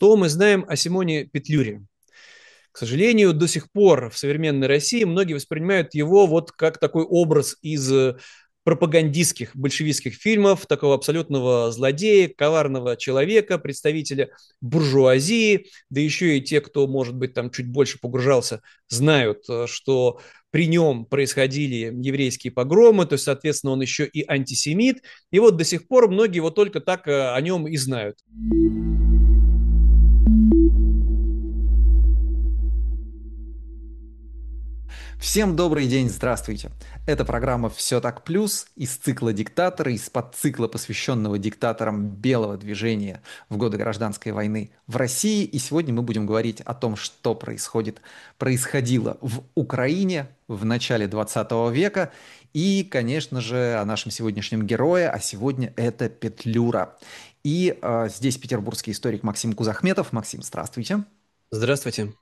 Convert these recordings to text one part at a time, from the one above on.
Что мы знаем о Симоне Петлюре? К сожалению, до сих пор в современной России многие воспринимают его вот как такой образ из пропагандистских большевистских фильмов, такого абсолютного злодея, коварного человека, представителя буржуазии, да еще и те, кто, может быть, там чуть больше погружался, знают, что при нем происходили еврейские погромы, то есть, соответственно, он еще и антисемит, и вот до сих пор многие вот только так о нем и знают. Всем добрый день, здравствуйте. Это программа «Все так плюс» из цикла «Диктаторы», из подцикла, посвященного диктаторам белого движения в годы гражданской войны в России. И сегодня мы будем говорить о том, что происходило в Украине в начале 20 века. И, конечно же, о нашем сегодняшнем герое, а сегодня это Петлюра. И здесь петербургский историк Максим Кузахметов. Максим, здравствуйте. Здравствуйте.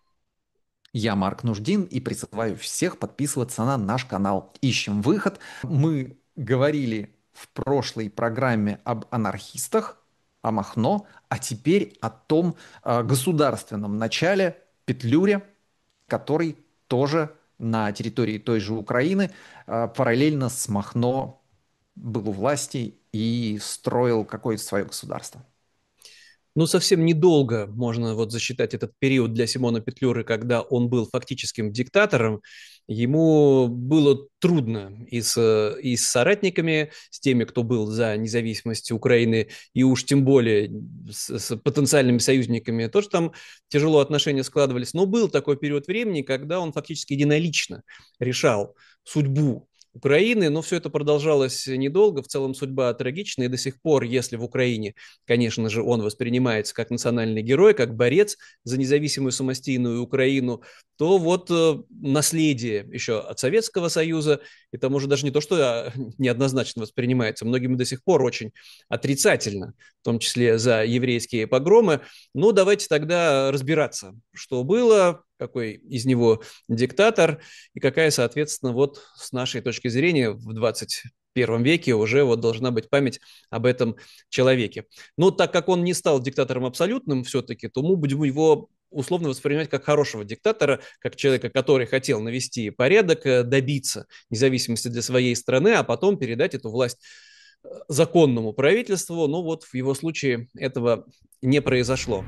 Я Марк Нуждин и призываю всех подписываться на наш канал «Ищем выход». Мы говорили в прошлой программе об анархистах, о Махно, а теперь о том государственном начале Петлюре, который тоже на территории той же Украины параллельно с Махно был у власти и строил какое-то свое государство. Ну, совсем недолго можно вот засчитать этот период для Симона Петлюры, когда он был фактическим диктатором. Ему было трудно и с соратниками, с теми, кто был за независимость Украины, и уж тем более с потенциальными союзниками. Тоже там тяжело отношения складывались. Но был такой период времени, когда он фактически единолично решал судьбу Украины, но все это продолжалось недолго, в целом судьба трагичная, и до сих пор, если в Украине, конечно же, он воспринимается как национальный герой, как борец за независимую самостийную Украину, то вот наследие еще от Советского Союза, и там уже даже не то, что неоднозначно воспринимается, многими до сих пор очень отрицательно, в том числе за еврейские погромы. Ну, давайте тогда разбираться, что было, какой из него диктатор, и какая, соответственно, вот с нашей точки зрения в 21 веке уже вот должна быть память об этом человеке. Но так как он не стал диктатором абсолютным все-таки, то мы будем его условно воспринимать как хорошего диктатора, как человека, который хотел навести порядок, добиться независимости для своей страны, а потом передать эту власть законному правительству. Но вот в его случае этого не произошло.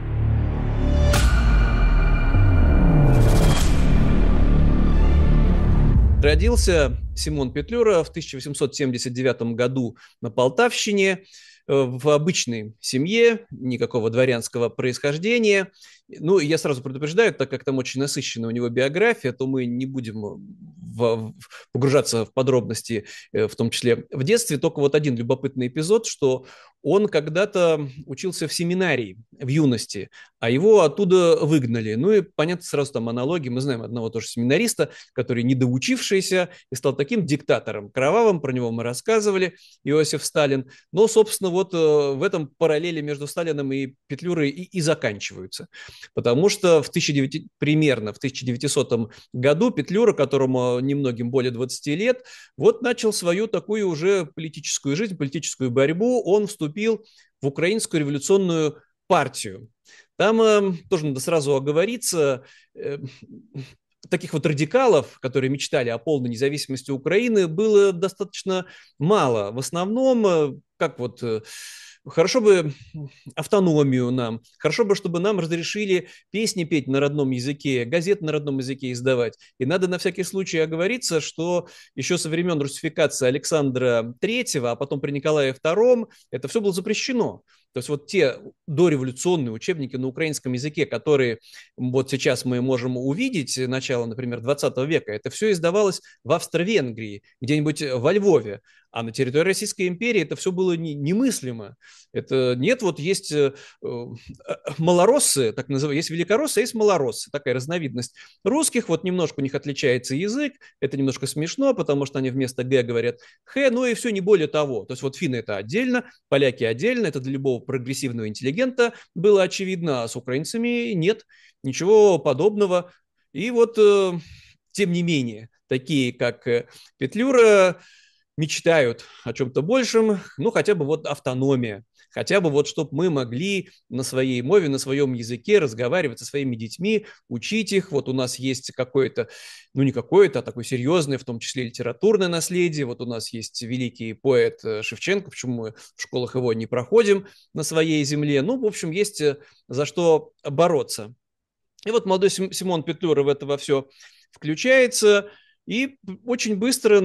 Родился Симон Петлюра в 1879 году на Полтавщине в обычной семье, никакого дворянского происхождения. Ну, я сразу предупреждаю, так как там очень насыщенная у него биография, то мы не будем погружаться в подробности, в том числе в детстве. Только вот один любопытный эпизод, что он когда-то учился в семинарии в юности, а его оттуда выгнали. Ну и понятно, сразу там аналогии. Мы знаем одного тоже семинариста, который недоучившийся и стал таким диктатором кровавым, про него мы рассказывали, Иосиф Сталин. Но, собственно, вот в этом параллели между Сталином и Петлюрой и заканчиваются. Потому что примерно в 1900 году Петлюра, которому немногим более 20 лет, вот начал свою такую уже политическую жизнь, политическую борьбу. Он вступил в Украинскую революционную партию. Там тоже надо сразу оговориться, таких вот радикалов, которые мечтали о полной независимости Украины, было достаточно мало. В основном, как вот хорошо бы автономию нам, хорошо бы, чтобы нам разрешили песни петь на родном языке, газеты на родном языке издавать. И надо на всякий случай оговориться, что еще со времен русификации Александра III, а потом при Николае II, это все было запрещено. То есть вот те дореволюционные учебники на украинском языке, которые вот сейчас мы можем увидеть, начало, например, 20 века, это все издавалось в Австро-Венгрии, где-нибудь во Львове. А на территории Российской империи это все было немыслимо. Это нет, вот есть малороссы, так называемые, есть великороссы, а есть малороссы, такая разновидность русских, вот немножко у них отличается язык, это немножко смешно, потому что они вместо «г» говорят «х», ну и все, не более того. То есть вот финны это отдельно, поляки отдельно, это для любого прогрессивного интеллигента было очевидно, а с украинцами нет, ничего подобного. И вот, тем не менее, такие как Петлюра, мечтают о чем-то большем, ну, хотя бы вот автономия, Хотя бы вот, чтобы мы могли на своей мове, на своем языке разговаривать со своими детьми, учить их. Вот у нас есть какое-то, ну не какое-то, а такое серьезное, в том числе литературное наследие. Вот у нас есть великий поэт Шевченко, почему мы в школах его не проходим на своей земле. Ну, в общем, есть за что бороться. И вот молодой Симон Петлюра в это во все включается и очень быстро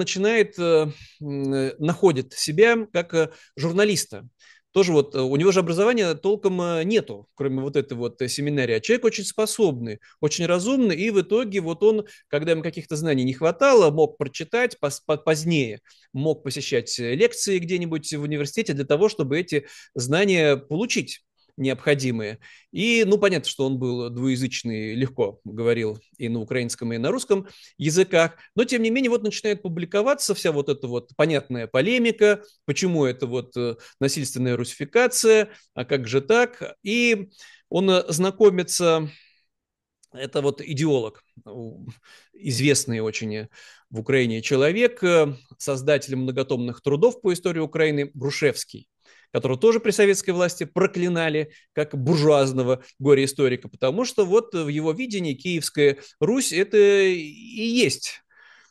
находит себя как журналиста. Тоже вот у него же образования толком нету, кроме вот этой вот семинарии. А человек очень способный, очень разумный, и в итоге вот он, когда ему каких-то знаний не хватало, мог прочитать позднее, мог посещать лекции где-нибудь в университете для того, чтобы эти знания получить необходимые. И, ну, понятно, что он был двуязычный, легко говорил и на украинском, и на русском языках, но, тем не менее, вот начинает публиковаться вся вот эта вот понятная полемика, почему это вот насильственная русификация, а как же так, и он знакомится, это вот идеолог, известный очень в Украине человек, создатель многотомных трудов по истории Украины, Грушевский, которого тоже при советской власти проклинали как буржуазного горе-историка, потому что вот в его видении Киевская Русь – это и есть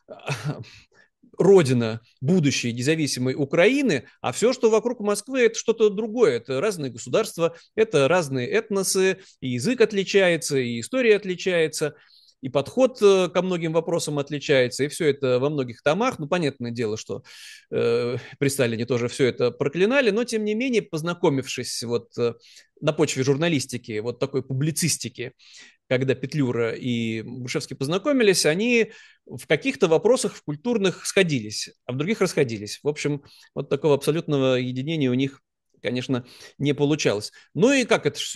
родина будущей независимой Украины, а все, что вокруг Москвы, это что-то другое. Это разные государства, это разные этносы, и язык отличается, и история отличается, и подход ко многим вопросам отличается, и все это во многих томах. Ну, понятное дело, что при Сталине тоже все это проклинали, но, тем не менее, познакомившись вот на почве журналистики, вот такой публицистики, когда Петлюра и Грушевский познакомились, они в каких-то вопросах в культурных сходились, а в других расходились. В общем, вот такого абсолютного единения у них, конечно, не получалось. Ну и как это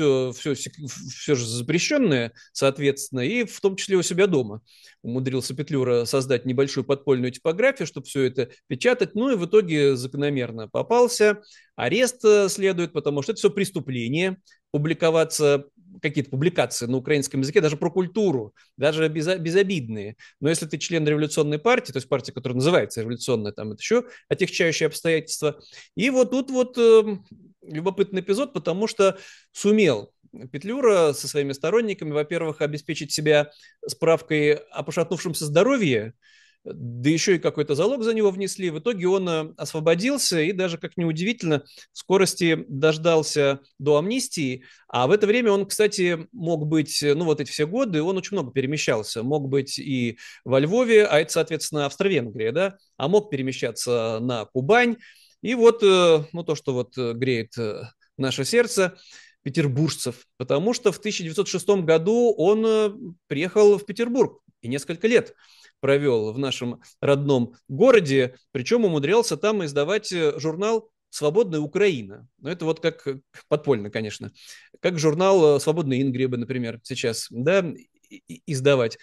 все же запрещенное, соответственно, и в том числе у себя дома. Умудрился Петлюра создать небольшую подпольную типографию, чтобы все это печатать, ну и в итоге закономерно попался. Арест следует, потому что это все преступление, публиковаться какие-то публикации на украинском языке, даже про культуру, даже безобидные. Но если ты член революционной партии, то есть партия, которая называется революционная, там это еще отягчающие обстоятельства. И вот тут вот любопытный эпизод, потому что сумел Петлюра со своими сторонниками, во-первых, обеспечить себя справкой о пошатнувшемся здоровье, да еще и какой-то залог за него внесли. В итоге он освободился и даже, как ни удивительно, в скорости дождался до амнистии. А в это время он, кстати, мог быть, ну вот эти все годы, он очень много перемещался. Мог быть и во Львове, а это, соответственно, Австро-Венгрия, да, а мог перемещаться на Кубань. И вот, ну то, что вот греет наше сердце, петербуржцев, потому что в 1906 году он приехал в Петербург и несколько лет провел в нашем родном городе, причем умудрялся там издавать журнал «Свободная Украина». Но это вот как подпольно, конечно. Как журнал «Свободная Ингреба», например, сейчас, да, издавать.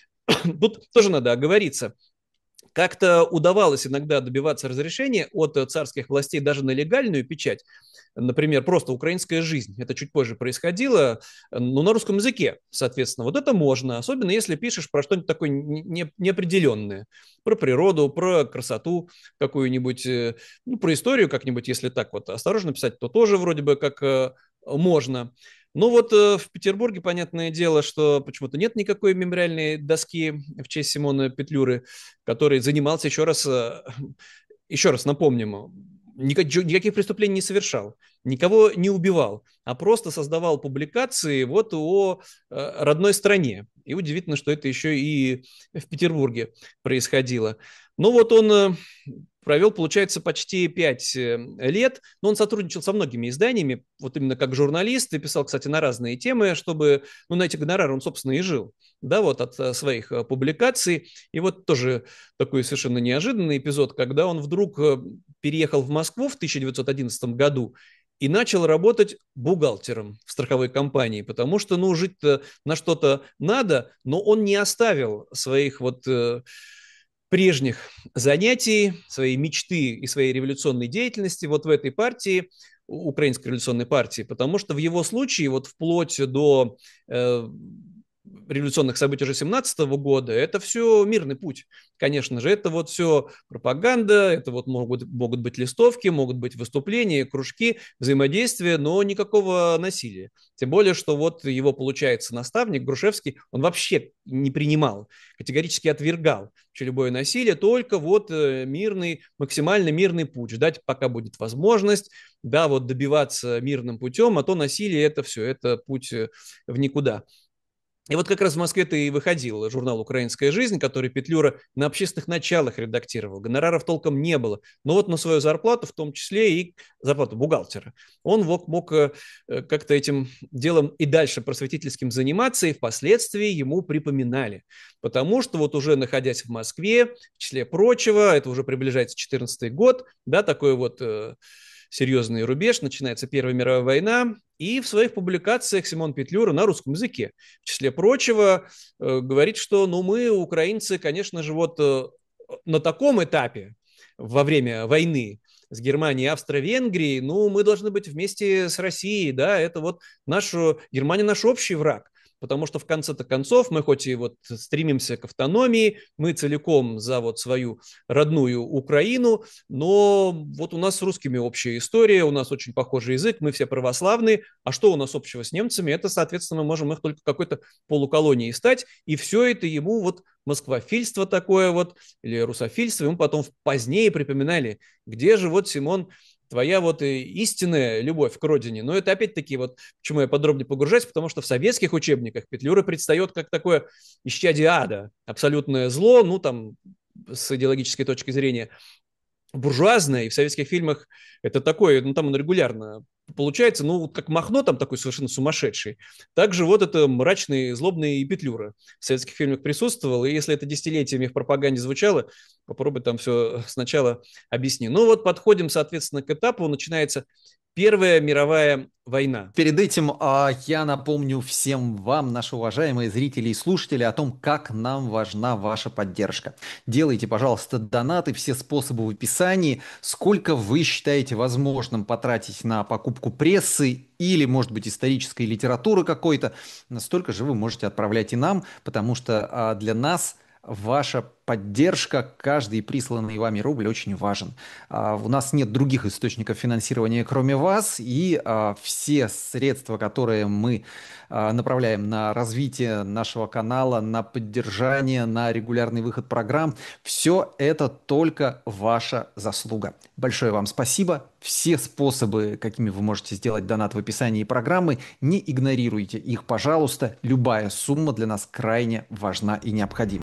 Тут тоже надо оговориться. Как-то удавалось иногда добиваться разрешения от царских властей даже на легальную печать. Например, просто «Украинская жизнь». Это чуть позже происходило, но на русском языке, соответственно. Вот это можно, особенно если пишешь про что-нибудь такое неопределенное. Про природу, про красоту какую-нибудь, ну, про историю как-нибудь, если так вот осторожно писать, то тоже вроде бы как можно. Ну вот в Петербурге, понятное дело, что почему-то нет никакой мемориальной доски в честь Симона Петлюры, который занимался, еще раз напомним, никаких преступлений не совершал, никого не убивал, а просто создавал публикации вот о родной стране. И удивительно, что это еще и в Петербурге происходило. Ну вот он провел, получается, почти 5 лет, но он сотрудничал со многими изданиями, вот именно как журналист, и писал, кстати, на разные темы, чтобы, ну, на эти гонорары он, собственно, и жил, да, вот от своих публикаций. И вот тоже такой совершенно неожиданный эпизод, когда он вдруг переехал в Москву в 1911 году и начал работать бухгалтером в страховой компании, потому что, ну, жить-то на что-то надо, но он не оставил своих вот прежних занятий, своей мечты и своей революционной деятельности вот в этой партии, Украинской революционной партии, потому что в его случае вот вплоть до революционных событий уже 17 года, это все мирный путь. Конечно же, это вот все пропаганда, это вот могут быть листовки, могут быть выступления, кружки, взаимодействия, но никакого насилия. Тем более, что вот его, получается, наставник Грушевский, он вообще не принимал, категорически отвергал вообще любое насилие, только вот мирный, максимально мирный путь, ждать, пока будет возможность, да, вот добиваться мирным путем, а то насилие это все, это путь в никуда. И вот как раз в Москве-то и выходил журнал «Украинская жизнь», который Петлюра на общественных началах редактировал. Гонораров толком не было. Но вот на свою зарплату, в том числе и зарплату бухгалтера, он мог как-то этим делом и дальше просветительским заниматься, и впоследствии ему припоминали. Потому что вот уже находясь в Москве, в числе прочего, это уже приближается 14-й год, да, такой вот серьезный рубеж, начинается Первая мировая война, и в своих публикациях Симон Петлюра на русском языке, в числе прочего, говорит, что ну, мы, украинцы, конечно же, вот на таком этапе во время войны с Германией и Австро-Венгрией, ну, мы должны быть вместе с Россией, да, это вот Германия наш общий враг. Потому что в конце-то концов мы хоть и вот стремимся к автономии, мы целиком за вот свою родную Украину, но вот у нас с русскими общая история, у нас очень похожий язык, мы все православные, а что у нас общего с немцами? Это, соответственно, мы можем их только какой-то полуколонией стать, и все это ему вот москвофильство такое вот, или русофильство, ему потом позднее припоминали, где же вот, Симон, твоя вот истинная любовь к родине. Но это опять-таки вот, почему я подробнее погружаюсь, потому что в советских учебниках Петлюра предстает как такое исчадие ада, абсолютное зло, ну там с идеологической точки зрения буржуазное, и в советских фильмах это такое, ну там он регулярно получается, ну вот как Махно там такой совершенно сумасшедший, также вот это мрачный, злобный Петлюра в советских фильмах присутствовал, и если это десятилетиями в пропаганде звучало, попробуй там все сначала объясни. Ну вот подходим, соответственно, к этапу, начинается Первая мировая война. Перед этим я напомню всем вам, наши уважаемые зрители и слушатели, о том, как нам важна ваша поддержка. Делайте, пожалуйста, донаты, все способы в описании. Сколько вы считаете возможным потратить на покупку прессы или, может быть, исторической литературы какой-то, столько же вы можете отправлять и нам, потому что для нас ваша поддержка, каждый присланный вами рубль очень важен. У нас нет других источников финансирования, кроме вас, и все средства, которые мы направляем на развитие нашего канала, на поддержание, на регулярный выход программ, все это только ваша заслуга. Большое вам спасибо. Все способы, какими вы можете сделать донат в описании программы, не игнорируйте их, пожалуйста. Любая сумма для нас крайне важна и необходима.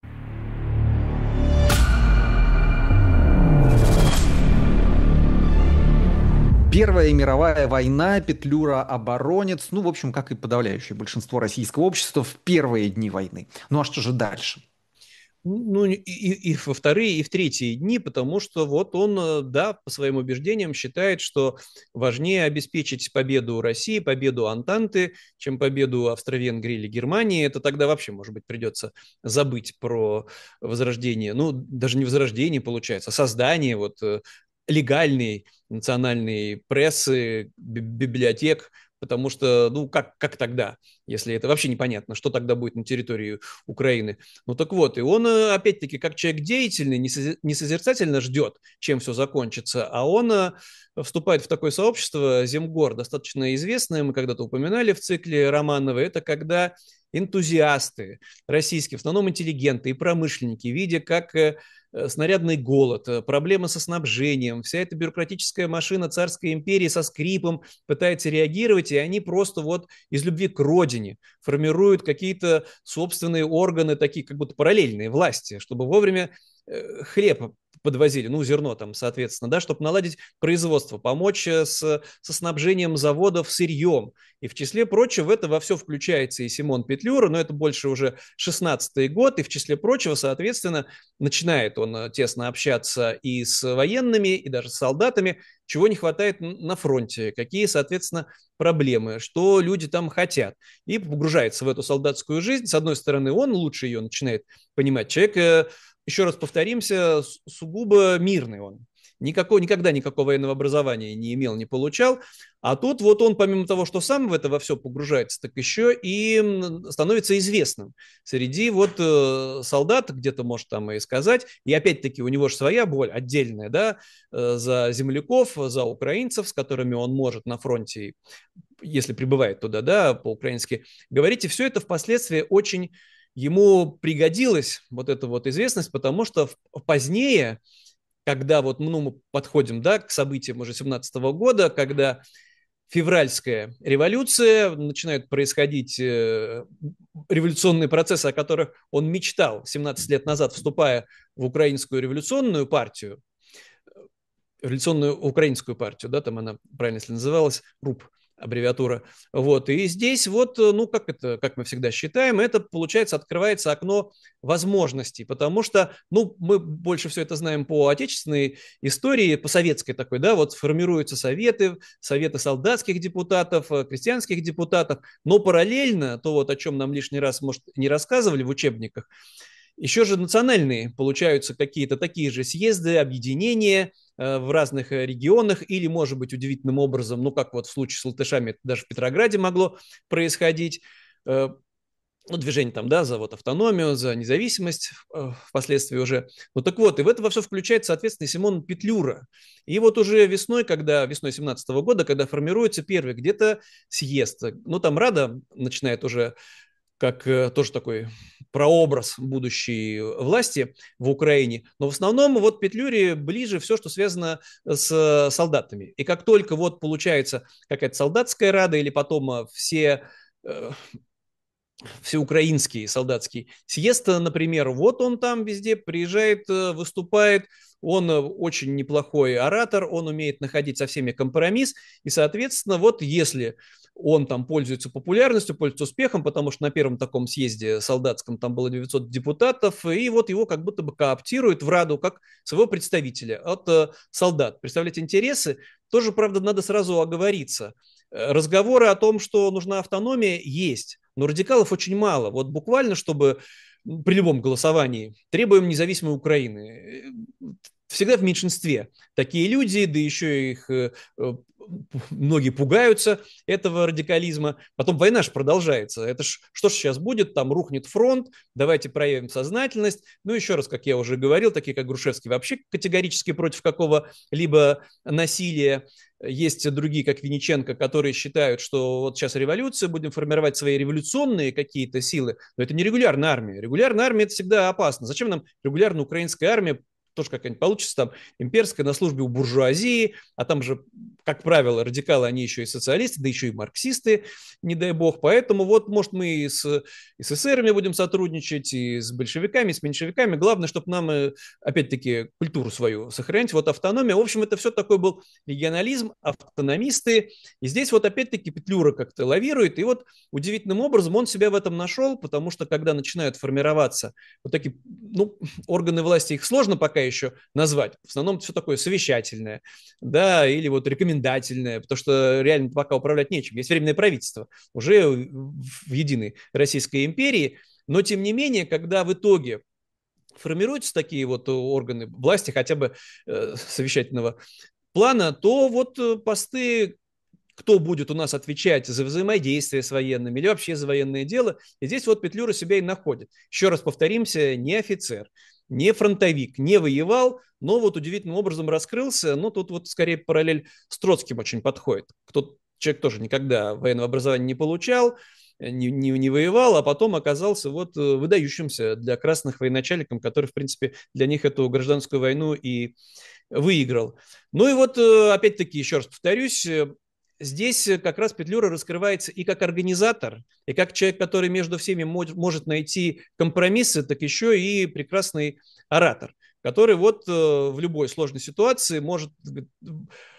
Первая мировая война, Петлюра оборонец, ну, в общем, как и подавляющее большинство российского общества в первые дни войны. Ну, а что же дальше? Ну, и во вторые, и в третьи дни, потому что вот он, да, по своим убеждениям считает, что важнее обеспечить победу России, победу Антанты, чем победу Австро-Венгрии или Германии. Это тогда вообще, может быть, придется забыть про возрождение, ну, даже не возрождение, получается, а создание вот легальной национальной прессы, библиотек, потому что, ну, как тогда, если это вообще непонятно, что тогда будет на территории Украины. Ну, так вот, и он, опять-таки, как человек деятельный, не созерцательно ждет, чем все закончится, а он вступает в такое сообщество Земгор, достаточно известное, мы когда-то упоминали в цикле Романова, это когда энтузиасты российские, в основном интеллигенты и промышленники, видя, как снарядный голод, проблемы со снабжением, вся эта бюрократическая машина царской империи со скрипом пытается реагировать, и они просто вот из любви к родине формируют какие-то собственные органы, такие как будто параллельные власти, чтобы вовремя хлеб подвозили, ну, зерно там, соответственно, да, чтобы наладить производство, помочь со снабжением заводов сырьем. И в числе прочего в это во все включается и Симон Петлюра, но это больше уже 16-й год, и в числе прочего, соответственно, начинает он тесно общаться и с военными, и даже с солдатами, чего не хватает на фронте, какие, соответственно, проблемы, что люди там хотят. И погружается в эту солдатскую жизнь. С одной стороны, он лучше ее начинает понимать. Человек еще раз повторимся, сугубо мирный он. никогда никакого военного образования не имел, не получал. А тут вот он, помимо того, что сам в это во все погружается, так еще и становится известным среди вот солдат, где-то может там и сказать. И опять-таки у него же своя боль отдельная, да, за земляков, за украинцев, с которыми он может на фронте, если прибывает туда, да, по-украински говорить. И все это впоследствии очень ему пригодилась вот эта вот известность, потому что позднее, когда вот мы подходим, да, к событиям уже 17 года, когда февральская революция, начинают происходить революционные процессы, о которых он мечтал 17 лет назад, вступая в украинскую революционную партию, революционную украинскую партию, да, там она правильно если называлась, РУП, аббревиатура. Вот. И здесь вот, ну, как мы всегда считаем, это, получается, открывается окно возможностей, потому что, ну, мы больше все это знаем по отечественной истории, по советской такой, да, вот формируются советы солдатских депутатов, крестьянских депутатов, но параллельно, то вот о чем нам лишний раз, может, не рассказывали в учебниках, еще же национальные получаются какие-то такие же съезды, объединения в разных регионах или, может быть, удивительным образом, ну, как вот в случае с латышами, это даже в Петрограде могло происходить, ну, движение там, да, за вот автономию, за независимость впоследствии уже. Ну, так вот, и в это во все включает, соответственно, Симон Петлюра. И вот уже весной 17 года, когда формируется первый где-то съезд, ну, там Рада начинает уже как тоже такой прообраз будущей власти в Украине. Но в основном вот Петлюре ближе все, что связано с солдатами. И как только вот получается какая-то солдатская рада или потом всеукраинский солдатский съезд, например, вот он там везде приезжает, выступает, он очень неплохой оратор, он умеет находить со всеми компромисс, и, соответственно, вот если он там пользуется популярностью, пользуется успехом, потому что на первом таком съезде солдатском там было 900 депутатов, и вот его как будто бы кооптируют в Раду как своего представителя от солдат. Представлять интересы тоже, правда, надо сразу оговориться. Разговоры о том, что нужна автономия, есть, но радикалов очень мало. Вот буквально, чтобы при любом голосовании требуем независимой Украины. Всегда в меньшинстве такие люди, да еще их многие пугаются этого радикализма. Потом война же продолжается. Это ж, что же сейчас будет? Там рухнет фронт, давайте проявим сознательность. Ну, еще раз, как я уже говорил, такие как Грушевский вообще категорически против какого-либо насилия. Есть другие, как Винниченко, которые считают, что вот сейчас революция, будем формировать свои революционные какие-то силы, но это не регулярная армия. Регулярная армия – это всегда опасно. Зачем нам регулярная украинская армия? Тоже какая-нибудь получится там имперская на службе у буржуазии, а там же, как правило, радикалы, они еще и социалисты, да еще и марксисты, не дай бог. Поэтому вот, может, мы и с СССРами будем сотрудничать, и с большевиками, и с меньшевиками. Главное, чтобы нам, опять-таки, культуру свою сохранить. Вот автономия. В общем, это все такой был регионализм, автономисты. И здесь вот опять-таки Петлюра как-то лавирует. И вот удивительным образом он себя в этом нашел, потому что когда начинают формироваться вот такие, ну, органы власти, их сложно пока еще назвать. В основном все такое совещательное, да, или вот рекомендательное, потому что реально пока управлять нечем. Есть временное правительство уже в единой Российской империи, но тем не менее, когда в итоге формируются такие вот органы власти, хотя бы совещательного плана, то вот посты, кто будет у нас отвечать за взаимодействие с военными или вообще за военное дело. И здесь вот Петлюра себя и находит. Еще раз повторимся, не офицер, не фронтовик, не воевал, но вот удивительным образом раскрылся. Но тут вот скорее параллель с Троцким очень подходит. Человек тоже никогда военного образования не получал, не воевал, а потом оказался вот выдающимся для красных военачальником, который, в принципе, для них эту гражданскую войну и выиграл. Ну и вот, опять-таки, еще раз повторюсь, здесь как раз Петлюра раскрывается и как организатор, и как человек, который между всеми может найти компромиссы, так еще и прекрасный оратор, который вот в любой сложной ситуации может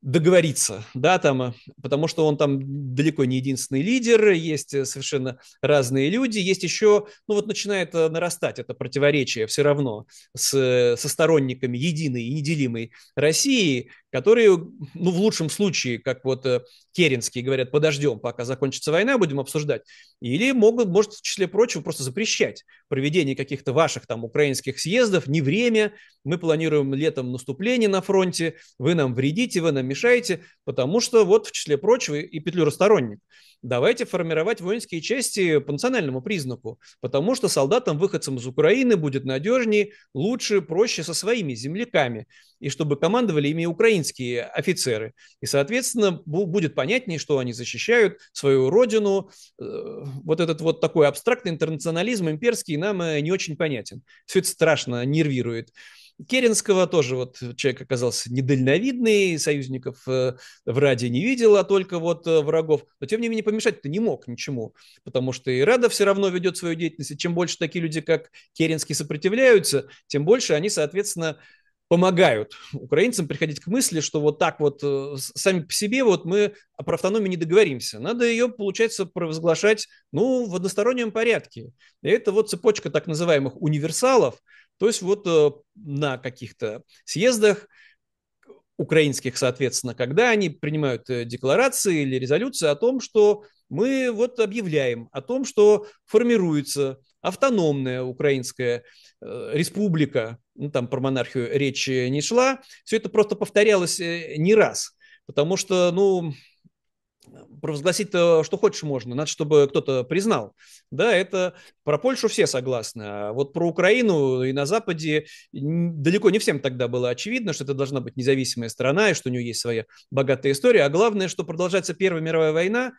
договориться, да, там, потому что он там далеко не единственный лидер, есть совершенно разные люди, есть еще, ну вот начинает нарастать это противоречие все равно со сторонниками единой и неделимой России, которые, ну в лучшем случае, как вот керенские говорят, подождем, пока закончится война, будем обсуждать, или могут, может, в числе прочего, просто запрещать проведение каких-то ваших там украинских съездов, не время, мы планируем летом наступление на фронте, вы нам вредите, вы нам мешаете, потому что вот в числе прочего и Петлюра сторонник. Давайте формировать воинские части по национальному признаку, потому что солдатам, выходцам из Украины будет надежнее, лучше, проще со своими земляками, и чтобы командовали ими украинские офицеры. И, соответственно, будет понятнее, что они защищают свою родину. Вот этот вот такой абстрактный интернационализм имперский нам не очень понятен. Все это страшно нервирует. Керенского тоже вот человек оказался недальновидный, союзников в Раде не видел, а только вот врагов. Но тем не менее помешать-то не мог ничему, потому что и Рада все равно ведет свою деятельность. И чем больше такие люди, как Керенский, сопротивляются, тем больше они, соответственно, помогают украинцам приходить к мысли, что вот так вот сами по себе вот мы про автономию не договоримся. Надо ее, получается, провозглашать, ну, в одностороннем порядке. И это вот цепочка так называемых универсалов, то есть вот на каких-то съездах украинских, соответственно, когда они принимают декларации или резолюции о том, что мы вот объявляем о том, что формируется автономная украинская республика, ну, там про монархию речь не шла, все это просто повторялось не раз, потому что, ну, провозгласить-то что хочешь можно, надо, чтобы кто-то признал. Да, это про Польшу все согласны, а вот про Украину и на Западе далеко не всем тогда было очевидно, что это должна быть независимая страна и что у нее есть своя богатая история, а главное, что продолжается Первая мировая война,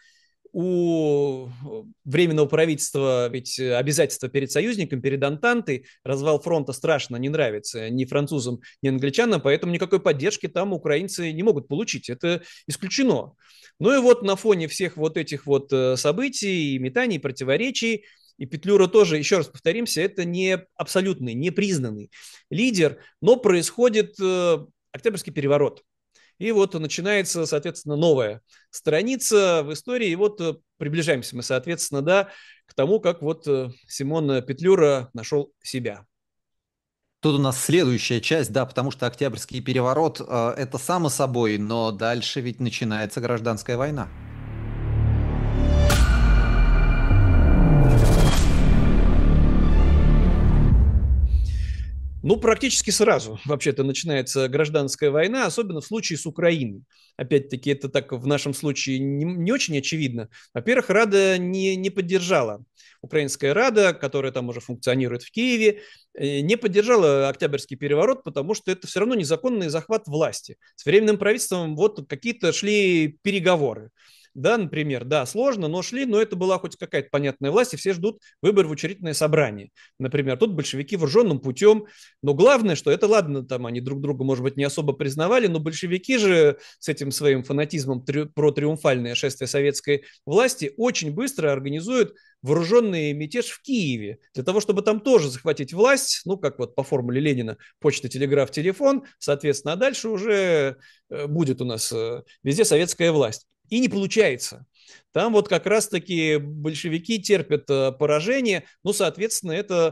у Временного правительства ведь обязательства перед союзником, перед Антантой, развал фронта страшно не нравится ни французам, ни англичанам, поэтому никакой поддержки там украинцы не могут получить. Это исключено. Ну и вот на фоне всех вот этих вот событий, метаний, противоречий, и Петлюра тоже, еще раз повторимся, это не абсолютный, не признанный лидер, но происходит Октябрьский переворот. И вот начинается, соответственно, новая страница в истории. И вот приближаемся мы, соответственно, да, к тому, как вот Симон Петлюра нашел себя. Тут у нас следующая часть, да, потому что Октябрьский переворот это само собой, но дальше ведь начинается гражданская война. Ну, практически сразу вообще-то начинается гражданская война, особенно в случае с Украиной. Опять-таки, это так в нашем случае не очень очевидно. Во-первых, Рада не поддержала. Украинская Рада, которая там уже функционирует в Киеве, не поддержала Октябрьский переворот, потому что это все равно незаконный захват власти. С Временным правительством вот какие-то шли переговоры. Да, например, да, сложно, но шли, но это была хоть какая-то понятная власть, и все ждут выбор в учредительное собрание. Например, тут большевики вооруженным путем, но главное, что это ладно, там они друг друга, может быть, не особо признавали, но большевики же с этим своим фанатизмом про триумфальное шествие советской власти очень быстро организуют вооруженный мятеж в Киеве, для того, чтобы там тоже захватить власть, ну, как вот по формуле Ленина, почта, телеграф, телефон, соответственно, а дальше уже будет у нас везде советская власть. И не получается. Там вот как раз-таки большевики терпят поражение, ну, соответственно, это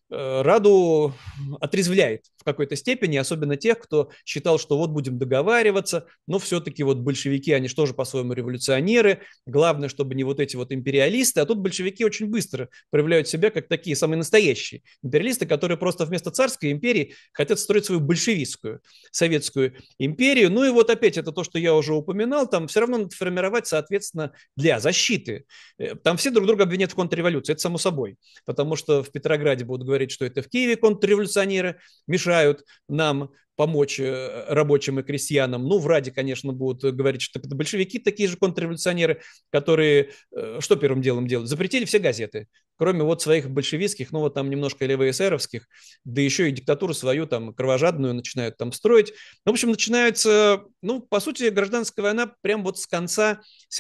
Раду отрезвляет в какой-то степени, особенно тех, кто считал, что вот будем договариваться, но все-таки вот большевики, они же тоже по-своему революционеры, главное, чтобы не вот эти вот империалисты, а тут большевики очень быстро проявляют себя как такие самые настоящие империалисты, которые просто вместо царской империи хотят строить свою большевистскую советскую империю. Ну и вот опять это то, что я уже упоминал, там все равно надо формировать, соответственно, для защиты. Там все друг друга обвинят в контрреволюции, это само собой, потому что в Петрограде будут говорить, что это в Киеве контрреволюционеры мешают нам помочь рабочим и крестьянам. Ну, в Раде, конечно, будут говорить, что это большевики такие же контрреволюционеры, которые что первым делом делают? Запретили все газеты, кроме вот своих большевистских, ну, вот там немножко левоэсеровских, да еще и диктатуру свою там кровожадную начинают там строить. Ну, в общем, начинается, ну, по сути, гражданская война прям вот с конца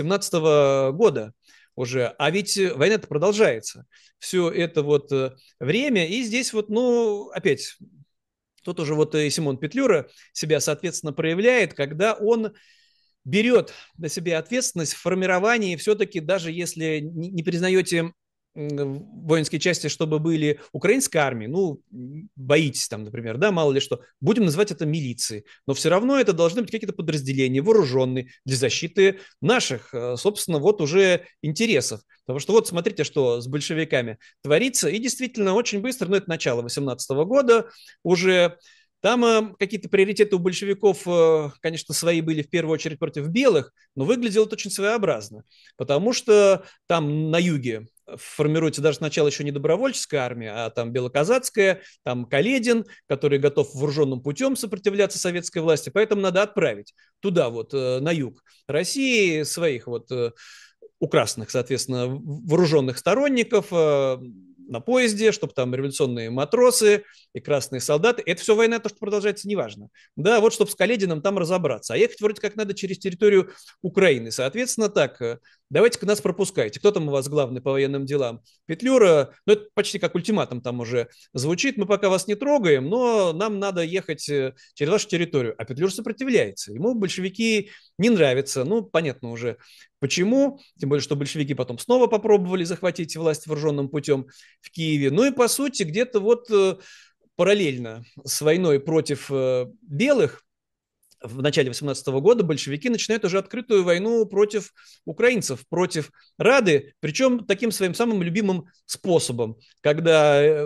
17 года уже, а ведь война-то продолжается все это вот время, и здесь вот, ну, опять, тут уже вот и Симон Петлюра себя, соответственно, проявляет, когда он берет на себя ответственность в формировании все-таки, даже если не признаете воинские части, чтобы были украинской армии, ну, боитесь там, например, да, мало ли что, будем называть это милицией, но все равно это должны быть какие-то подразделения вооруженные для защиты наших, собственно, вот уже интересов. Потому что вот смотрите, что с большевиками творится, и действительно очень быстро, ну, это начало 18 года, уже там какие-то приоритеты у большевиков, конечно, свои были в первую очередь против белых, но выглядело это очень своеобразно, потому что там на юге формируется даже сначала еще не добровольческая армия, а там белоказацкая, там Каледин, который готов вооруженным путем сопротивляться советской власти, поэтому надо отправить туда вот на юг России своих вот у красных, соответственно, вооруженных сторонников на поезде, чтобы там революционные матросы и красные солдаты. Это все война, то, что продолжается, неважно. Да, вот чтобы с Калединым там разобраться. А ехать вроде как надо через территорию Украины. Соответственно, так, давайте-ка нас пропускайте. Кто там у вас главный по военным делам? Петлюра, ну это почти как ультиматум там уже звучит. Мы пока вас не трогаем, но нам надо ехать через вашу территорию. А Петлюра сопротивляется. Ему большевики не нравятся. Ну, понятно уже, почему. Тем более, что большевики потом снова попробовали захватить власть вооруженным путем в Киеве. Ну и, по сути, где-то вот параллельно с войной против белых в начале 18 года большевики начинают уже открытую войну против украинцев, против Рады, причем таким своим самым любимым способом, когда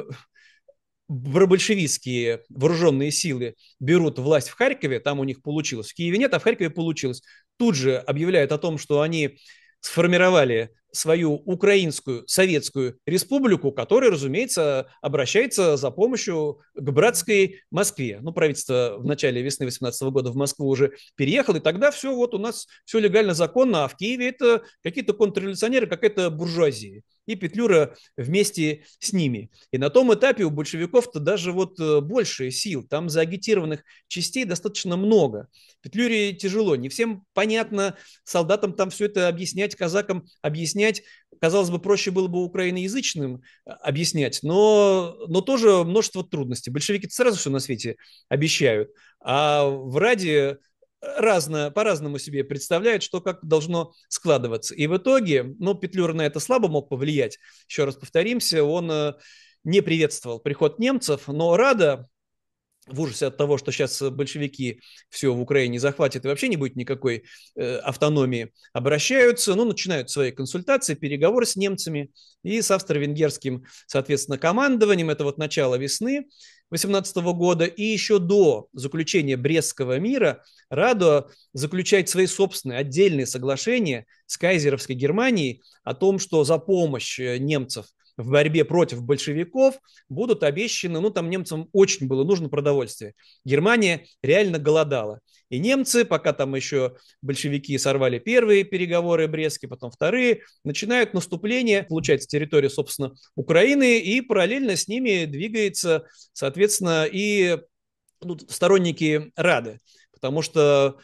большевистские вооруженные силы берут власть в Харькове, там у них получилось, в Киеве нет, а в Харькове получилось, тут же объявляют о том, что они сформировали свою украинскую советскую республику, которая, разумеется, обращается за помощью к братской Москве. Ну, правительство в начале весны 18 года в Москву уже переехало, и тогда все вот у нас все легально, законно, а в Киеве это какие-то контрреволюционеры, какая-то буржуазия. И Петлюра вместе с ними. И на том этапе у большевиков-то даже вот больше сил. Там заагитированных частей достаточно много. Петлюре тяжело. Не всем понятно, солдатам там все это объяснять, казакам объяснять. Казалось бы, проще было бы украиноязычным объяснять, но тоже множество трудностей. Большевики сразу все на свете обещают, а в Раде по-разному себе представляют, что как должно складываться. И в итоге, ну, Петлюра на это слабо мог повлиять. Еще раз повторимся, он не приветствовал приход немцев, но Рада в ужасе от того, что сейчас большевики все в Украине захватят и вообще не будет никакой автономии, обращаются, ну, начинают свои консультации, переговоры с немцами и с австро-венгерским, соответственно, командованием. Это вот начало весны 18 года. И еще до заключения Брестского мира Радо заключает свои собственные отдельные соглашения с кайзеровской Германией о том, что за помощь немцев в борьбе против большевиков будут обещаны, ну там немцам очень было нужно продовольствие. Германия реально голодала. И немцы, пока там еще большевики сорвали первые переговоры брестские, потом вторые, начинают наступление, получается территория, собственно, Украины, и параллельно с ними двигается, соответственно, и сторонники Рады. Потому что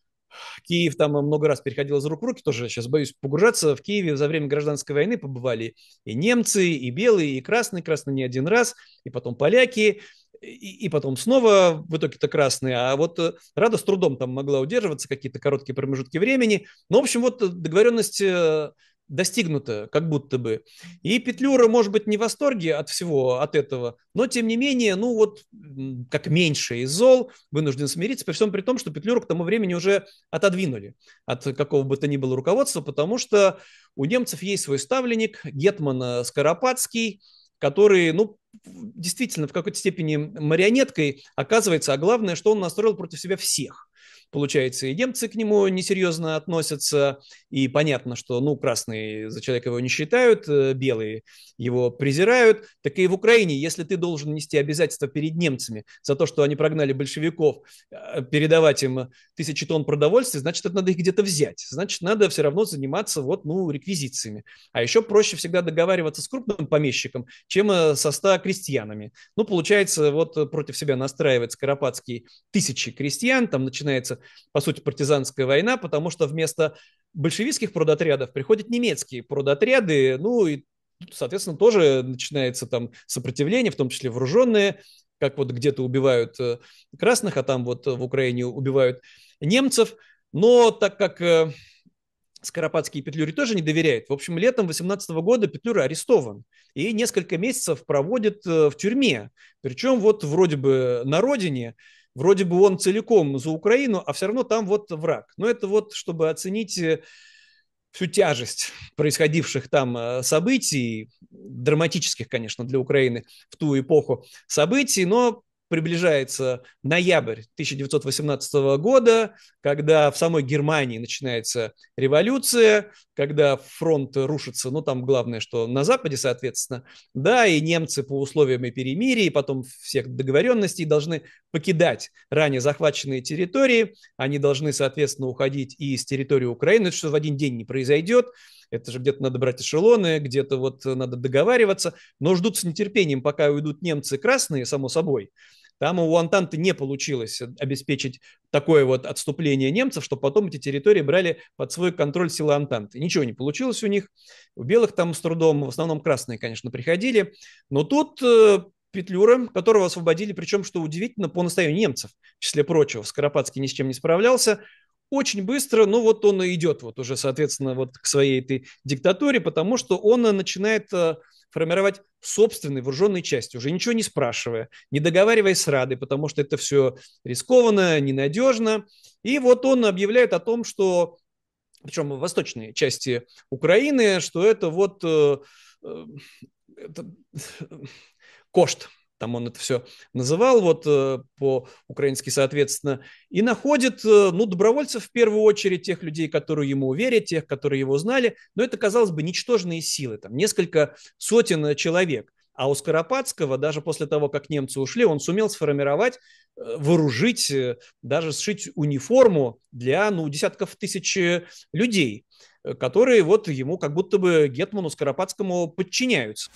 Киев там много раз переходил из рук в руки, тоже сейчас боюсь погружаться. В Киеве за время гражданской войны побывали и немцы, и белые, и красные не один раз, и потом поляки, и потом снова в итоге-то красные. А вот Рада с трудом там могла удерживаться какие-то короткие промежутки времени. Ну, в общем, вот договоренность достигнуто, как будто бы. И Петлюра, может быть, не в восторге от всего, от этого, но, тем не менее, ну вот, как меньше из зол, вынужден смириться, при всем при том, что Петлюру к тому времени уже отодвинули от какого бы то ни было руководства, потому что у немцев есть свой ставленник, гетман Скоропадский, который, ну, действительно в какой-то степени марионеткой оказывается, а главное, что он настроил против себя всех. Получается, и немцы к нему несерьезно относятся, и понятно, что, ну, красные за человека его не считают, белые его презирают. Так и в Украине, если ты должен нести обязательства перед немцами за то, что они прогнали большевиков, передавать им тысячи тонн продовольствия, значит, это надо их где-то взять. Значит, надо все равно заниматься вот, ну, реквизициями. А еще проще всегда договариваться с крупным помещиком, чем со 100 крестьянами. Ну, получается, вот против себя настраивает Скоропадский тысячи крестьян, там начинается, по сути, партизанская война, потому что вместо большевистских продотрядов приходят немецкие продотряды, ну и, соответственно, тоже начинается там сопротивление, в том числе вооруженные, как вот где-то убивают красных, а там вот в Украине убивают немцев. Но так как Скоропадский Петлюре тоже не доверяет, в общем, летом 18 года Петлюра арестован и несколько месяцев проводит в тюрьме. Причем вот вроде бы на родине, вроде бы он целиком за Украину, а все равно там вот враг. Но это вот, чтобы оценить всю тяжесть происходивших там событий, драматических, конечно, для Украины в ту эпоху событий, но приближается ноябрь 1918 года, когда в самой Германии начинается революция, когда фронт рушится, ну там главное, что на Западе, соответственно, да, и немцы по условиям и перемирия, и потом всех договоренностей должны покидать ранее захваченные территории, они должны, соответственно, уходить и из территории Украины, что в один день не произойдет, это же где-то надо брать эшелоны, где-то вот надо договариваться, но ждут с нетерпением, пока уйдут немцы красные, само собой. Там у Антанты не получилось обеспечить такое вот отступление немцев, что потом эти территории брали под свой контроль силы Антанты. Ничего не получилось у них. У белых там с трудом, в основном красные, конечно, приходили. Но тут Петлюра, которого освободили, причем, что удивительно, по настоянию немцев, в числе прочего, Скоропадский ни с чем не справлялся, очень быстро, ну вот он и идет вот уже, соответственно, вот к своей этой диктатуре, потому что он начинает формировать собственные вооруженные части, уже ничего не спрашивая, не договариваясь с Радой, потому что это все рискованно, ненадежно. И вот он объявляет о том, что, причем в восточной части Украины, что это вот это, кошт, там он это все называл, вот по-украински, соответственно, и находит, ну, добровольцев в первую очередь, тех людей, которые ему верят, тех, которые его знали, но это, казалось бы, ничтожные силы, там несколько сотен человек. А у Скоропадского, даже после того, как немцы ушли, он сумел сформировать, вооружить, даже сшить униформу для, ну, десятков тысяч людей, которые вот ему, как будто бы гетману Скоропадскому подчиняются.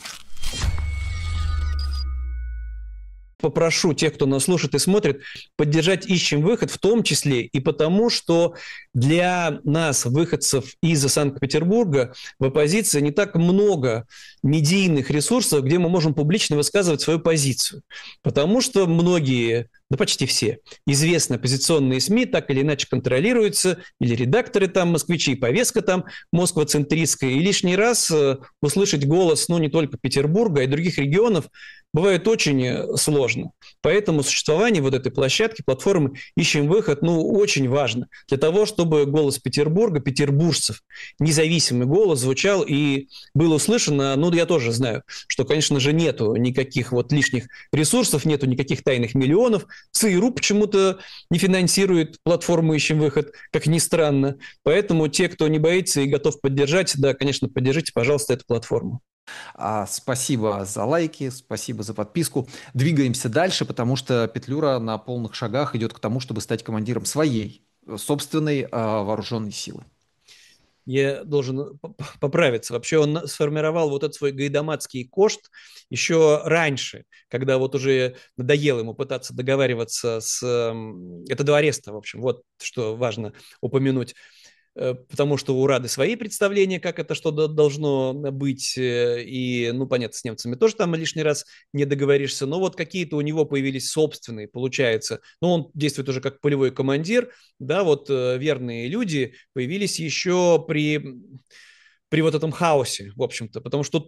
Попрошу тех, кто нас слушает и смотрит, поддержать «Ищем выход», в том числе и потому, что для нас, выходцев из Санкт-Петербурга, в оппозиции не так много медийных ресурсов, где мы можем публично высказывать свою позицию. Потому что многие, да почти все, известные оппозиционные СМИ так или иначе контролируются, или редакторы там, москвичи, повестка там москва-центристская, и лишний раз услышать голос, ну, не только Петербурга, а и других регионов, бывает очень сложно. Поэтому существование вот этой площадки, платформы «Ищем выход», ну, очень важно для того, чтобы голос Петербурга, петербуржцев, независимый голос звучал и был услышан. Ну, я тоже знаю, что, конечно же, нету никаких вот лишних ресурсов, нету никаких тайных миллионов. ЦРУ почему-то не финансирует платформу «Ищем выход», как ни странно. Поэтому те, кто не боится и готов поддержать, да, конечно, поддержите, пожалуйста, эту платформу. Спасибо за лайки, спасибо за подписку. Двигаемся дальше, потому что Петлюра на полных шагах идет к тому, чтобы стать командиром своей собственной вооруженной силы. Я должен поправиться. Вообще он сформировал вот этот свой гайдамацкий кошт еще раньше, когда вот уже надоело ему пытаться договариваться с... Это до ареста, в общем, вот что важно упомянуть. Потому что у Рады свои представления, как это что должно быть, и, ну, понятно, с немцами тоже там лишний раз не договоришься, но вот какие-то у него появились собственные, получается, ну, он действует уже как полевой командир, да, вот верные люди появились еще при вот этом хаосе, в общем-то, потому что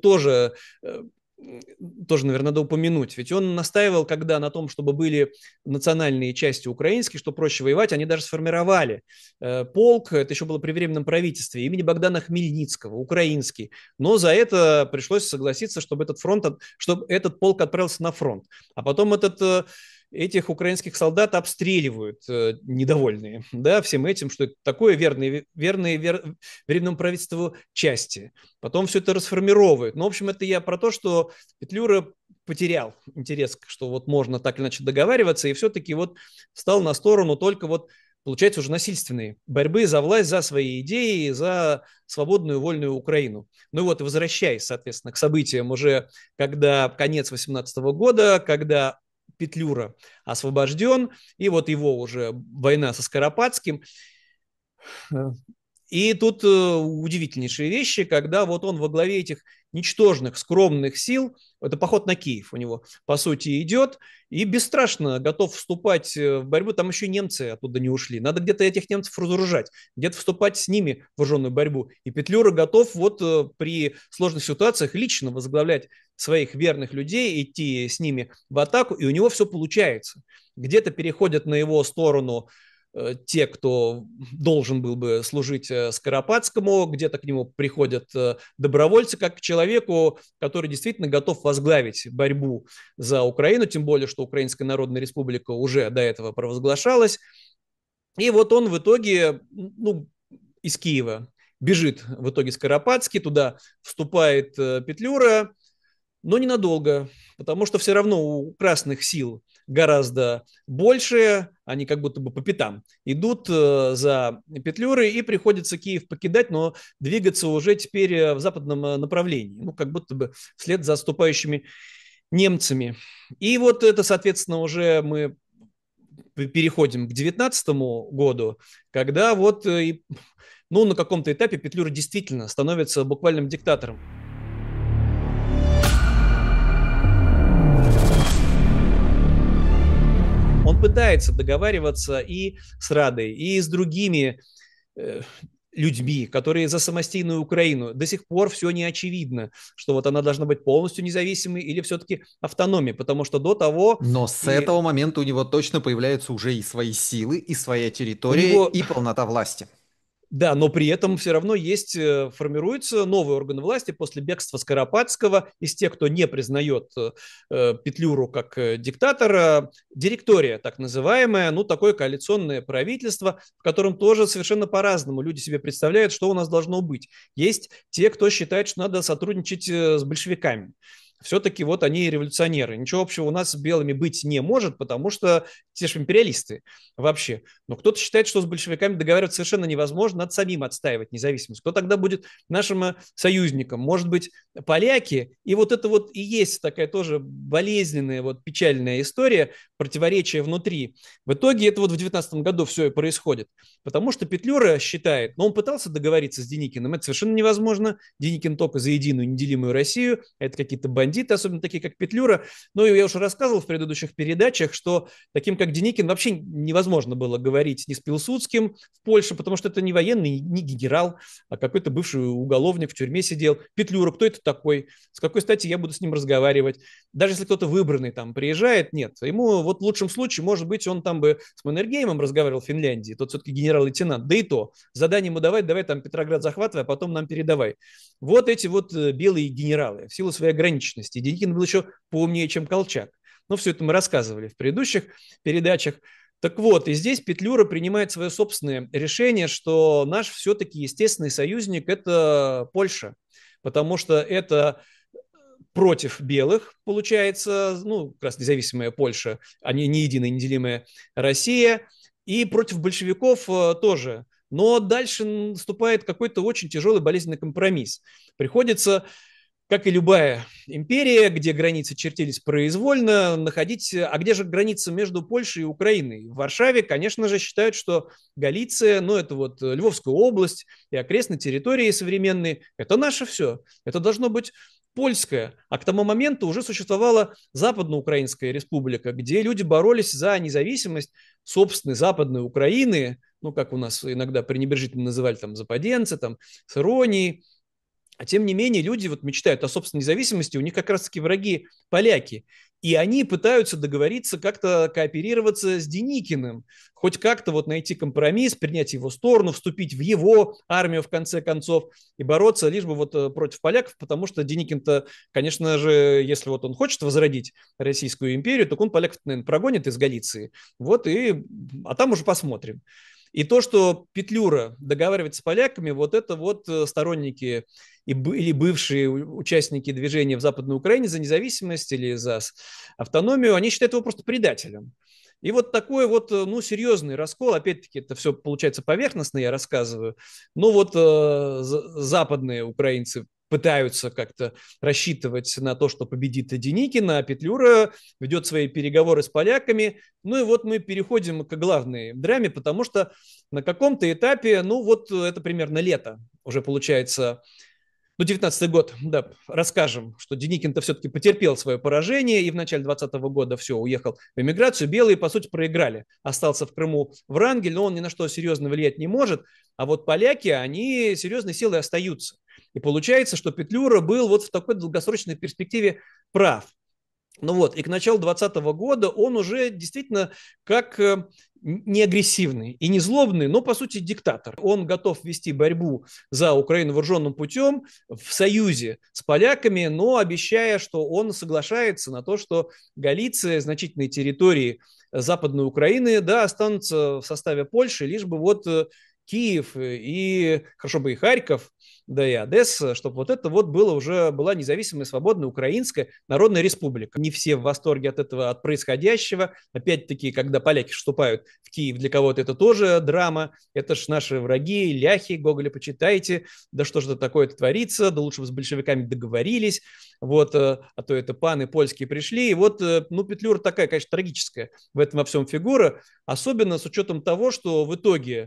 тоже, наверное, надо упомянуть. Ведь он настаивал, когда на том, чтобы были национальные части украинские, что проще воевать, они даже сформировали полк, это еще было при Временном правительстве, имени Богдана Хмельницкого, украинский. Но за это пришлось согласиться, чтобы чтобы этот полк отправился на фронт. А потом этих украинских солдат обстреливают недовольные, да, всем этим, что это такое верные Временному правительству части. Потом все это расформировывают. Ну, в общем, это я про то, что Петлюра потерял интерес, что вот можно так или иначе договариваться, и все-таки вот встал на сторону только вот, получается, уже насильственной борьбы за власть, за свои идеи, за свободную, вольную Украину. Ну и вот, возвращаясь, соответственно, к событиям уже, когда конец 18 года, когда Петлюра освобожден, и вот его уже война со Скоропадским. И тут удивительнейшие вещи, когда вот он во главе этих ничтожных, скромных сил, это поход на Киев у него, по сути, идет, и бесстрашно готов вступать в борьбу. Там еще немцы оттуда не ушли. Надо где-то этих немцев разоружать, где-то вступать с ними в вооруженную борьбу. И Петлюра готов вот при сложных ситуациях лично возглавлять своих верных людей, идти с ними в атаку, и у него все получается. Где-то переходят на его сторону те, кто должен был бы служить Скоропадскому, где-то к нему приходят добровольцы, как к человеку, который действительно готов возглавить борьбу за Украину, тем более, что Украинская Народная Республика уже до этого провозглашалась. И вот он в итоге, ну, из Киева бежит в итоге Скоропадский, туда вступает Петлюра, но ненадолго, потому что все равно у красных сил гораздо больше, они как будто бы по пятам идут за Петлюрой, и приходится Киев покидать, но двигаться уже теперь в западном направлении, ну, как будто бы вслед за отступающими немцами. И вот это, соответственно, уже мы переходим к 19 году, когда вот, ну, на каком-то этапе Петлюра действительно становится буквальным диктатором. Он пытается договариваться и с Радой, и с другими людьми, которые за самостийную Украину. До сих пор все не очевидно, что вот она должна быть полностью независимой или все-таки автономией, потому что до того... Но с этого момента у него точно появляются уже и свои силы, и своя У территория, него и полнота власти. Да, но при этом все равно есть, формируются новые органы власти после бегства Скоропадского из тех, кто не признает Петлюру как диктатора, директория так называемая, ну такое коалиционное правительство, в котором тоже совершенно по-разному люди себе представляют, что у нас должно быть. Есть те, кто считает, что надо сотрудничать с большевиками. Все-таки вот они революционеры. Ничего общего у нас с белыми быть не может, потому что те же империалисты вообще. Но кто-то считает, что с большевиками договариваться совершенно невозможно, надо самим отстаивать независимость. Кто тогда будет нашим союзником? Может быть, поляки? И вот это вот и есть такая тоже болезненная, вот печальная история, противоречия внутри. В итоге это вот в 19 году все и происходит. Потому что Петлюра считает, но он пытался договориться с Деникиным, это совершенно невозможно. Деникин только за единую неделимую Россию, это какие-то бандиты, особенно такие, как Петлюра. Ну, и я уже рассказывал в предыдущих передачах, что таким, как Деникин, вообще невозможно было говорить ни с Пилсудским в Польше, потому что это не военный, не генерал, а какой-то бывший уголовник в тюрьме сидел. Петлюра, кто это такой? С какой стати я буду с ним разговаривать? Даже если кто-то выбранный там приезжает, нет. Ему вот в лучшем случае, может быть, он там бы с Маннергеймом разговаривал в Финляндии, тот все-таки генерал-лейтенант, да и то. Задание ему давай там Петроград захватывай, а потом нам передавай. Вот эти вот белые генералы в силу своей ограниченности. Деникин был еще поумнее, чем Колчак. Но все это мы рассказывали в предыдущих передачах. Так вот, и здесь Петлюра принимает свое собственное решение, что наш все-таки естественный союзник – это Польша, потому что это против белых, получается, ну, как раз независимая Польша, а не единая неделимая Россия, и против большевиков тоже. Но дальше наступает какой-то очень тяжелый болезненный компромисс. Приходится, как и любая империя, где границы чертились произвольно, находить... А где же граница между Польшей и Украиной? В Варшаве, конечно же, считают, что Галиция, ну, это вот Львовская область и окрестные территории современные, это наше все. Это должно быть польская. А к тому моменту уже существовала Западноукраинская республика, где люди боролись за независимость собственной Западной Украины, ну, как у нас иногда пренебрежительно называли там западенцы, там, с иронией. А тем не менее, люди вот мечтают о собственной независимости, у них как раз-таки враги поляки. И они пытаются договориться, как-то кооперироваться с Деникиным, хоть как-то вот найти компромисс, принять его сторону, вступить в его армию в конце концов и бороться лишь бы вот против поляков, потому что Деникин-то, конечно же, если вот он хочет возродить Российскую империю, то он поляков, наверное, прогонит из Галиции. Вот и, а там уже посмотрим. И то, что Петлюра договаривается с поляками, вот это вот сторонники или бывшие участники движения в Западной Украине за независимость или за автономию, они считают его просто предателем. И вот такой вот, ну, серьезный раскол, опять-таки, это все получается поверхностно, я рассказываю, но вот западные украинцы пытаются как-то рассчитывать на то, что победит Деникин, а Петлюра ведет свои переговоры с поляками. Ну и вот мы переходим к главной драме, потому что на каком-то этапе, ну вот это примерно лето, уже получается Ну, 19-й год, да, расскажем, что Деникин-то все-таки потерпел свое поражение и в начале 20-го года все, уехал в эмиграцию. Белые, по сути, проиграли. Остался в Крыму Врангель, но он ни на что серьезно влиять не может. А вот поляки, они серьезной силой остаются. И получается, что Петлюра был вот в такой долгосрочной перспективе прав. Ну вот, и к началу 2020 года он уже действительно как не агрессивный и не злобный, но, по сути, диктатор. Он готов вести борьбу за Украину вооруженным путем в союзе с поляками, но обещая, что он соглашается на то, что Галиция, значительные территории Западной Украины, да, останутся в составе Польши, лишь бы вот Киев и, хорошо бы и Харьков, да и Одесса, чтобы вот это вот было уже, была независимая, свободная Украинская Народная Республика. Не все в восторге от этого, от происходящего. Опять-таки, когда поляки вступают в Киев, для кого-то это тоже драма. Это ж наши враги, ляхи, Гоголя почитайте. Да что же это такое-то творится? Да лучше бы с большевиками договорились. Вот, а то это паны польские пришли. И вот, ну, Петлюра такая, конечно, трагическая в этом во всем фигура. Особенно с учетом того, что в итоге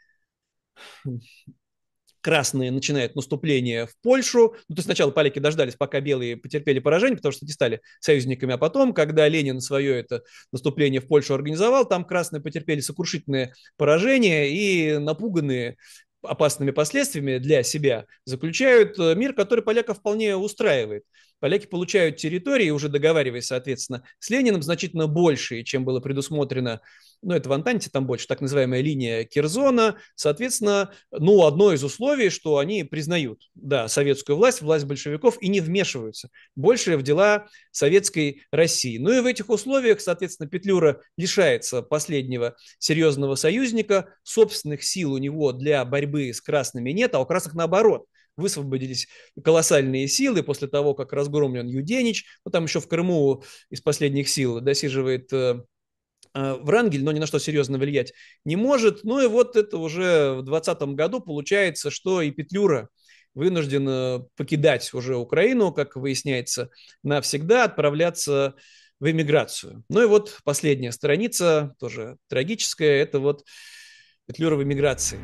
красные начинают наступление в Польшу. Ну, то есть сначала поляки дождались, пока белые потерпели поражение, потому что они стали союзниками, а потом, когда Ленин свое это наступление в Польшу организовал, там красные потерпели сокрушительное поражение и напуганные опасными последствиями для себя заключают мир, который поляков вполне устраивает. Поляки получают территории, уже договариваясь, соответственно, с Лениным, значительно большие, чем было предусмотрено, ну, это в Антанте, там больше, так называемая линия Керзона. Соответственно, ну, одно из условий, что они признают, да, советскую власть, власть большевиков и не вмешиваются больше в дела советской России. Ну и в этих условиях, соответственно, Петлюра лишается последнего серьезного союзника, собственных сил у него для борьбы с красными нет, а у красных наоборот. Высвободились колоссальные силы после того, как разгромлен Юденич. Ну, там еще в Крыму из последних сил досиживает Врангель, но ни на что серьезно влиять не может. Ну и вот это уже в 2020 году получается, что и Петлюра вынужден покидать уже Украину, как выясняется, навсегда, отправляться в эмиграцию. Ну и вот последняя страница, тоже трагическая, это вот Петлюра в эмиграции.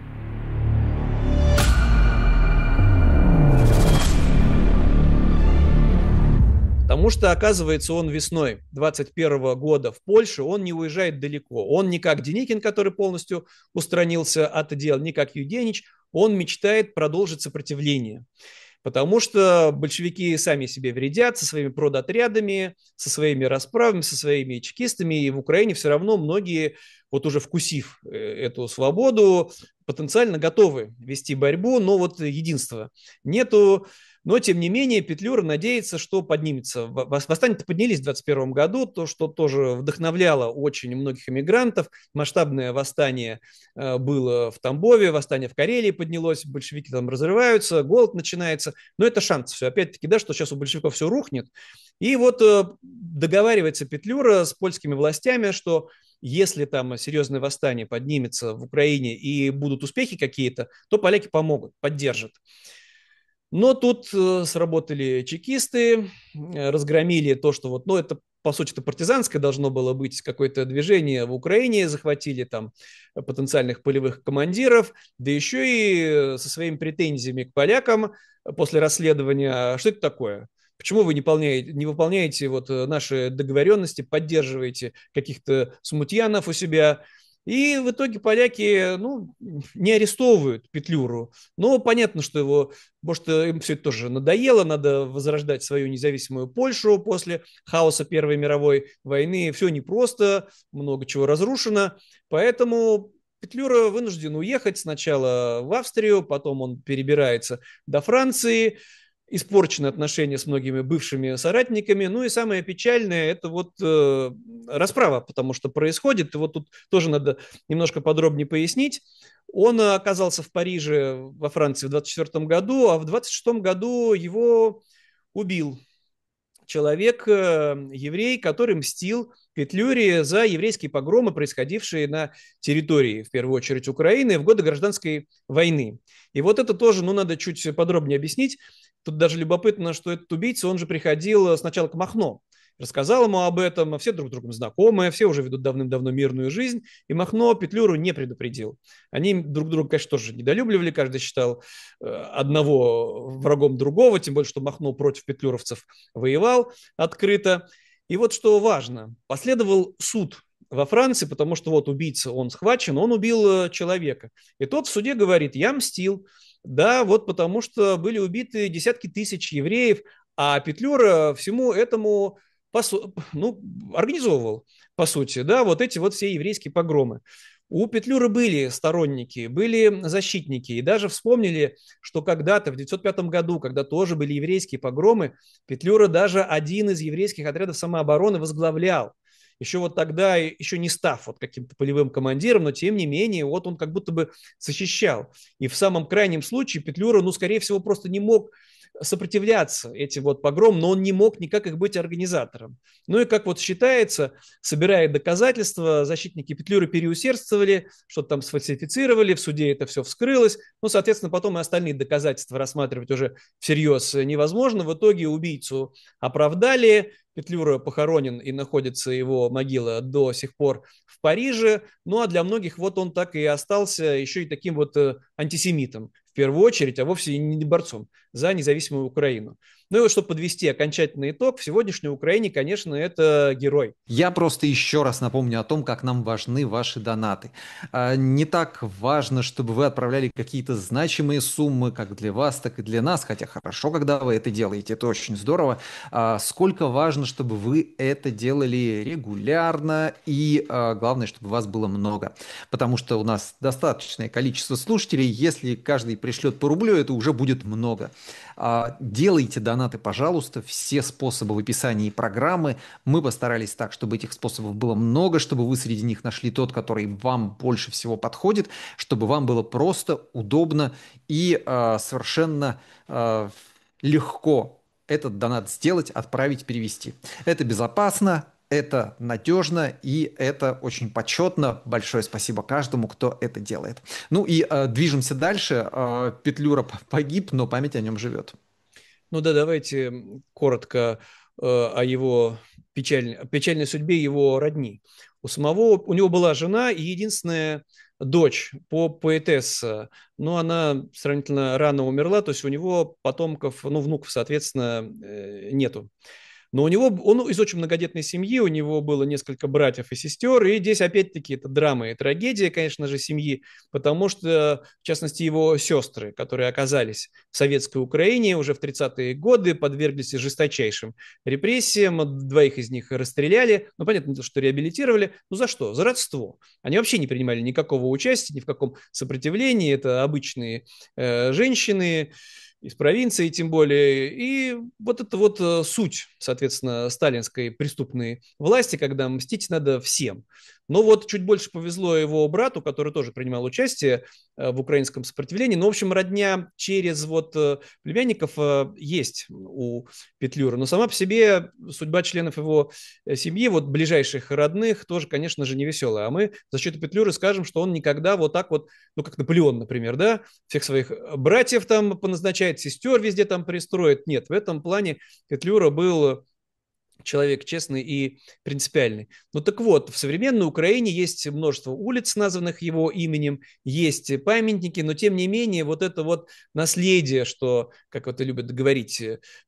Потому что, оказывается, он весной 2021 года в Польше, он не уезжает далеко. Он не как Деникин, который полностью устранился от дел, не как Юденич, он мечтает продолжить сопротивление. Потому что большевики сами себе вредят со своими продотрядами, со своими расправами, со своими чекистами. И в Украине все равно многие, вот уже вкусив эту свободу, потенциально готовы вести борьбу, но вот единства нету. Но, тем не менее, Петлюра надеется, что поднимется. Восстание-то поднялись в 2021 году, то, что тоже вдохновляло очень многих эмигрантов. Масштабное восстание было в Тамбове, восстание в Карелии поднялось, большевики там разрываются, голод начинается. Но это шанс все. Опять-таки, да, что сейчас у большевиков все рухнет. И вот договаривается Петлюра с польскими властями, что если там серьезное восстание поднимется в Украине и будут успехи какие-то, то поляки помогут, поддержат. Но тут сработали чекисты, разгромили то, что вот, ну, это, по сути, это партизанское должно было быть какое-то движение в Украине, захватили там потенциальных полевых командиров, да еще и со своими претензиями к полякам после расследования, что это такое? Почему вы не выполняете вот наши договоренности, поддерживаете каких-то смутьянов у себя? И в итоге поляки, ну, не арестовывают Петлюру. Но понятно, что его, может, им все это тоже надоело, надо возрождать свою независимую Польшу после хаоса Первой мировой войны. Все непросто, много чего разрушено. Поэтому Петлюра вынужден уехать сначала в Австрию, потом он перебирается до Франции, испорчены отношения с многими бывшими соратниками. Ну и самое печальное – это вот расправа, потому что происходит. И вот тут тоже надо немножко подробнее пояснить. Он оказался в Париже, во Франции в 24 году, а в 26 году его убил человек, еврей, который мстил Петлюре за еврейские погромы, происходившие на территории, в первую очередь, Украины в годы гражданской войны. И вот это тоже, ну, надо чуть подробнее объяснить. Тут даже любопытно, что этот убийца, он же приходил сначала к Махно, рассказал ему об этом, все друг с другом знакомы, все уже ведут давным-давно мирную жизнь, и Махно Петлюру не предупредил. Они друг друга, конечно, тоже недолюбливали, каждый считал одного врагом другого, тем более, что Махно против петлюровцев воевал открыто. И вот что важно, последовал суд во Франции, потому что вот убийца, он схвачен, он убил человека. И тот в суде говорит, я мстил, да, вот потому что были убиты десятки тысяч евреев, а Петлюра всему этому ну, организовывал, по сути, да, вот эти вот все еврейские погромы. У Петлюры были сторонники, были защитники, и даже вспомнили, что когда-то, в 1905 году, когда тоже были еврейские погромы, Петлюра даже один из еврейских отрядов самообороны возглавлял. Еще вот тогда, еще не став вот каким-то полевым командиром, но тем не менее, вот он как будто бы защищал. И в самом крайнем случае Петлюра, ну, скорее всего, просто не мог сопротивляться этим вот погромам, но он не мог никак их быть организатором. Ну и как вот считается, собирая доказательства, защитники Петлюры переусердствовали, что-то там сфальсифицировали, в суде это все вскрылось, ну, соответственно, потом и остальные доказательства рассматривать уже всерьез невозможно. В итоге убийцу оправдали, Петлюра похоронен и находится его могила до сих пор в Париже. Ну а для многих вот он так и остался еще и таким вот антисемитом в первую очередь, а вовсе не борцом за независимую Украину. Ну и вот, чтобы подвести окончательный итог, в сегодняшней Украине, конечно, это герой. Я просто еще раз напомню о том, как нам важны ваши донаты. Не так важно, чтобы вы отправляли какие-то значимые суммы, как для вас, так и для нас, хотя хорошо, когда вы это делаете, это очень здорово. Сколько важно, чтобы вы это делали регулярно и, главное, чтобы вас было много, потому что у нас достаточное количество слушателей, если каждый пришлет по рублю, это уже будет много. Делайте донаты, пожалуйста, все способы в описании программы. Мы постарались так, чтобы этих способов было много, чтобы вы среди них нашли тот, который вам больше всего подходит, чтобы вам было просто, удобно и совершенно легко этот донат сделать, отправить, перевести. Это безопасно, это надежно и это очень почетно. Большое спасибо каждому, кто это делает. Ну и движемся дальше. Петлюра погиб, но память о нем живет. Ну да, давайте коротко о его печальной судьбе его родни. У него была жена и единственная дочь, поэтесса, но она сравнительно рано умерла, то есть у него потомков, ну, внуков, соответственно, нету. Но у него, он из очень многодетной семьи, у него было несколько братьев и сестер, и здесь опять-таки это драма и трагедия, конечно же, семьи, потому что, в частности, его сестры, которые оказались в советской Украине уже в 30-е годы, подверглись жесточайшим репрессиям, двоих из них расстреляли, ну, понятно, что реабилитировали, ну, за что? За родство. Они вообще не принимали никакого участия, ни в каком сопротивлении, это обычные женщины, из провинции тем более. И вот это вот суть, соответственно, сталинской преступной власти, когда мстить надо всем. Но вот чуть больше повезло его брату, который тоже принимал участие в украинском сопротивлении. Но, в общем, родня через вот племянников есть у Петлюры. Но сама по себе судьба членов его семьи, вот ближайших родных, тоже, конечно же, не веселая. А мы за счет Петлюры скажем, что он никогда вот так вот, ну, как Наполеон, например, да, всех своих братьев там поназначает, сестер везде там пристроит. Нет, в этом плане Петлюра был человек честный и принципиальный. Ну так вот, в современной Украине есть множество улиц, названных его именем, есть памятники, но тем не менее вот это вот наследие, что, как это любят говорить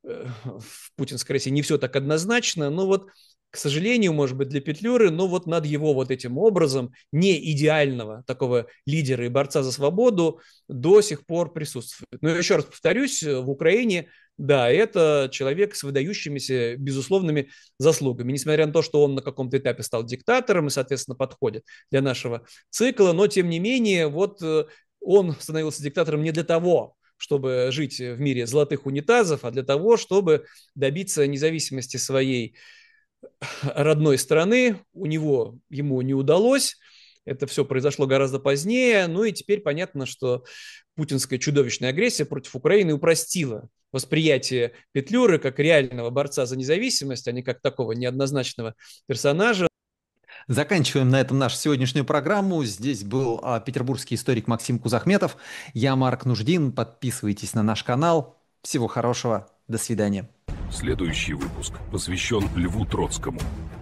в путинской России, не все так однозначно, но вот к сожалению, может быть, для Петлюры, но вот над его вот этим образом не идеального такого лидера и борца за свободу до сих пор присутствует. Но еще раз повторюсь, в Украине да, это человек с выдающимися безусловными заслугами. Несмотря на то, что он на каком-то этапе стал диктатором и, соответственно, подходит для нашего цикла, но, тем не менее, вот он становился диктатором не для того, чтобы жить в мире золотых унитазов, а для того, чтобы добиться независимости своей родной страны. Ему не удалось. Это все произошло гораздо позднее. Ну и теперь понятно, что путинская чудовищная агрессия против Украины упростила восприятие Петлюры как реального борца за независимость, а не как такого неоднозначного персонажа. Заканчиваем на этом нашу сегодняшнюю программу. Здесь был петербургский историк Максим Кузахметов. Я Марк Нуждин. Подписывайтесь на наш канал. Всего хорошего. До свидания. Следующий выпуск посвящен Льву Троцкому.